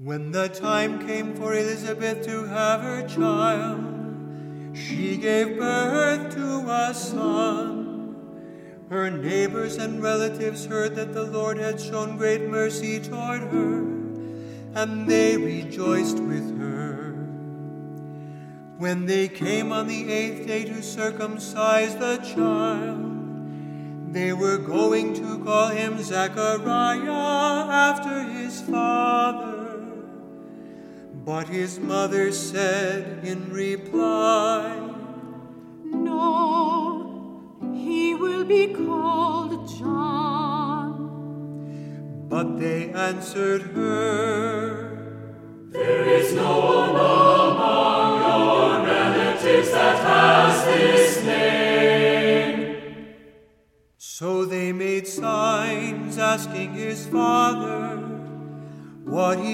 When the time came for Elizabeth to have her child, she gave birth to a son. Her neighbors and relatives heard that the Lord had shown great mercy toward her, and they rejoiced with her. When they came on the 8th day to circumcise the child, they were going to call him Zechariah after his father. But his mother said in reply, "No, he will be called John." But they answered her, "There is no one among your relatives that has this name." So they made signs asking his father what he